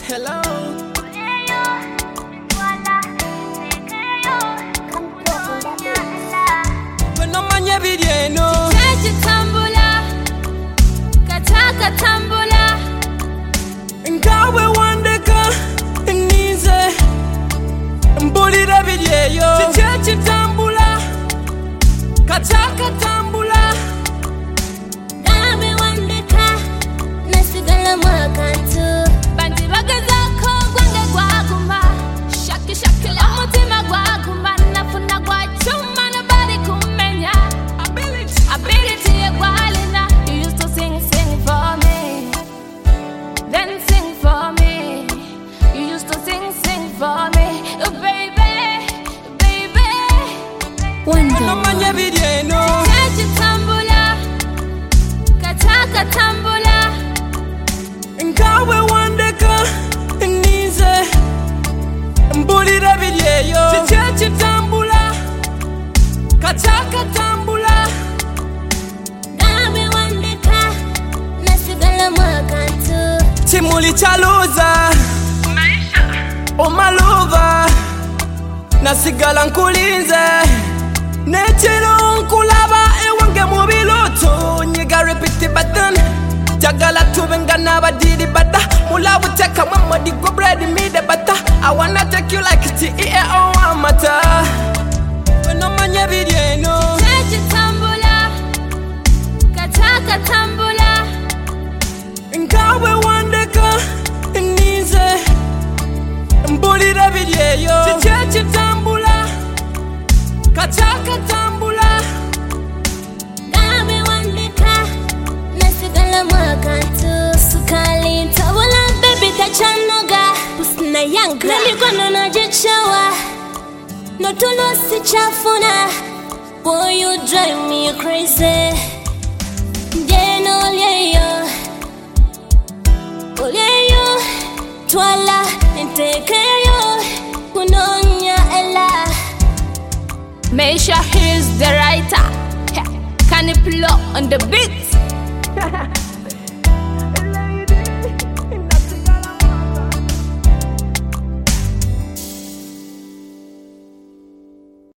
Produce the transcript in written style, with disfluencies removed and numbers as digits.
Hello. Bueno manye bidieno. Cheche tambula, kataka tambula. Ngawe wandeka nize mbulira bidyeyo. Cheche tambula, kataka tambula. Ngawe wandeka nasigala mwakantu. Bandi bagazako gwange gwaguma. Shaki shaki la mutima gwaguma. Nafuna gwachuma nobody kumenya. Ability egwalina. You used to sing for me. Then sing for me. You used to sing for me. Oh baby, baby. Bueno manye bidieno. Cheche tambula, kataka tambula. Ngawe wandeka nize mbulira bidyeyo. Cheche tambula, kataka tambula. Ngawe wandeka nasigala mwakantu. Timuli chaluza omaluva nasigala nkulinze nechero nkulaba ewange mubilutu nyiga repeat button jagala tubenga nabadidi bada mulabu teka mwamadi go bread me the butter I wanna take you like T.E.A. amata no manye bidieno. Cheche tambula, kataka tambula. Ngawe wandeka nize mbulira bidyeyo. Cheche tambula, kataka tambula. Ngawe wandeka nasigala mwakantu. Sukali ntawala baby tachanoga. Pusina yanga nalikono najichawa. No tulo si chafuna. Boy you drive me crazy. Jeno Oleyo twala ntekeyo kunonya ela. Meisha, he's the writer. Can you pull up on the beat?